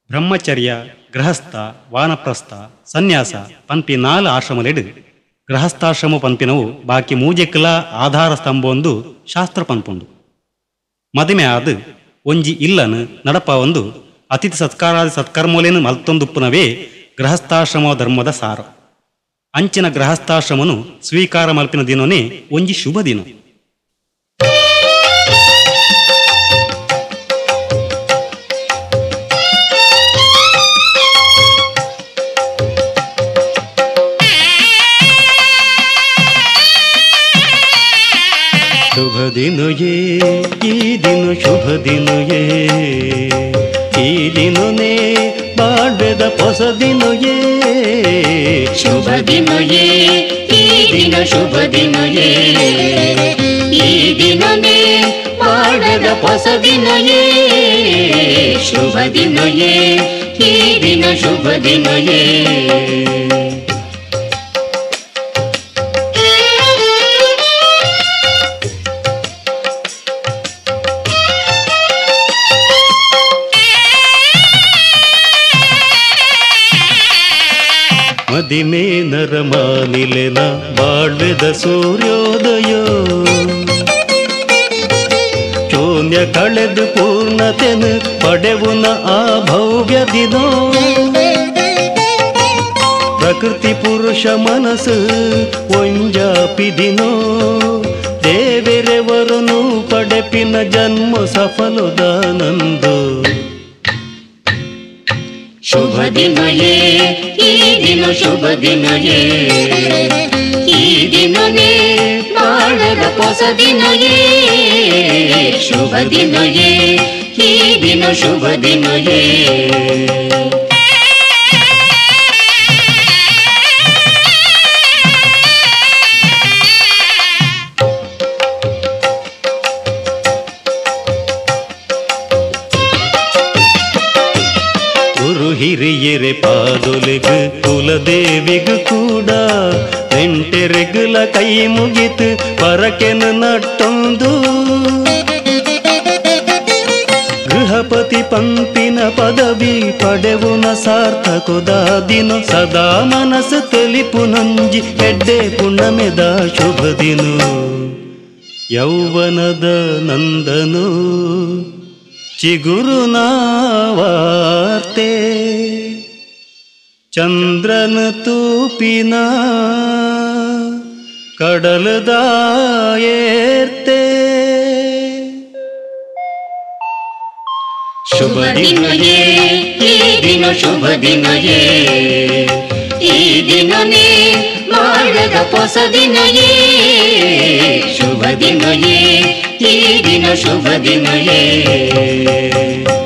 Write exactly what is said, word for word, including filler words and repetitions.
ಬ್ರಹ್ಮಚರ್ಯ, ಗೃಹಸ್ಥ, ವಾನಪ್ರಸ್ಥ, ಸನ್ಯಾಸ ಪನ್ಪಿ ನಾಲ್ ಆಶ್ರಮಲೆಡ್ ಗೃಹಸ್ಥಾಶ್ರಮ ಪನ್ಪಿನವು ಬಾಕಿ ಮೂಜೆಕ್ಕಲ ಆಧಾರ ಸ್ತಂಭ ಒಂದು ಶಾಸ್ತ್ರ ಪನ್ಪುಂಡು. ಮದುವೆ ಆದ್ ಒಂಜಿ ಇಲ್ಲನು ನಡಪ ಒಂದು ಅತಿಥಿ ಸತ್ಕಾರಾದಿ ಸತ್ಕರ್ಮೋಲೇನು ಮಲ್ತೊಂದುಪ್ಪುನವೇ ಗೃಹಸ್ಥಾಶ್ರಮ ಧರ್ಮದ ಸಾರ. ಅಂಚಿನ ಗೃಹಸ್ಥಾಶ್ರಮನು ಸ್ವೀಕಾರ ಮಲ್ಪಿನ ದಿನನೇ ಒಂಜಿ ಶುಭ ದಿನ. ಶುಭ ದಿನಯೇ ಈ ದಿನ ಶುಭ ದಿನಯೇ ಈ ದಿನನೇ ಬಾಳ್ವೆದ ಹೊಸ ದಿನಯೇ. ಶುಭ ದಿನಯೇ ಈ ದಿನ ಶುಭ ದಿನಯೇ ಈ ದಿನನೇ ಬಾಳ್ವೆದ ಹೊಸ ದಿನಯೇ. ಶುಭ ದಿನಯೇ ಈ ದಿನ ಶುಭ ದಿನಯೇ. ಮದಿಮೆ ನರಮಾನಿಲೆನ ಬಾಳ್ವೆದ ಸೂರ್ಯೋದಯ ಶೂನ್ಯ ಕಳೆದು ಪೂರ್ಣತೆನು ಪಡೆವುನ ಆ ಭವ್ಯ ದಿನ. ಪ್ರಕೃತಿ ಪುರುಷ ಮನಸ್ಸು ಒಂಜಾಪಿ ದಿನೋ ದೇವೆರೆವರನು ಪಡೆಪಿನ ಜನ್ಮ ಸಫಲದಾನಂದು. ಶುಭ ದಿನಯೇ ಈ ದಿನ ಶುಭ ದಿನಯೇ ಈ ದಿನನೇ ಬಾಳದ ಹೊಸ ದಿನಯೇ. ಶುಭ ದಿನಯೇ ಈ ದಿನ ಶುಭ ದಿನಯೇ. ಹಿರಿಯರೆ ಪಾದೊಲೆಗು ಕುಲದೇವಿಗು ಕೂಡ ನೆಂಟೆರೆಗುಲ ಕೈ ಮುಗಿತು ಪರಕೆನು ನಟ್ಟೊಂದು. ಗೃಹಪತಿ ಪಂಪಿನ ಪದವಿ ಪಡೆವುನ ಸಾರ್ಥಕದ ದಿನ ಸದಾ ಮನಸ್ಸು ತೆಲಿಪು ನಂಜಿ ಎಡ್ಡೆ ಪುಣ್ಯಮೆದ ಶುಭ ದಿನ. ಯೌವನದ ನಂದನು ಚಿಗುರುನಾವಾರ್ತೆ ಚಂದ್ರನ ತೂಪಿನ ಕಡಲದಾಯೇರ್ತೆ. ಶುಭ ದಿನಯೇ ಈ ದಿನ ಶುಭ ದಿನಯೇ ಈ ದಿನನೇ ಬಾಳದ ಹೊಸ ದಿನಯೇ. ಶುಭ ದಿನಯೇ ಈ ದಿನ ಶುಭ ದಿನಯೇ.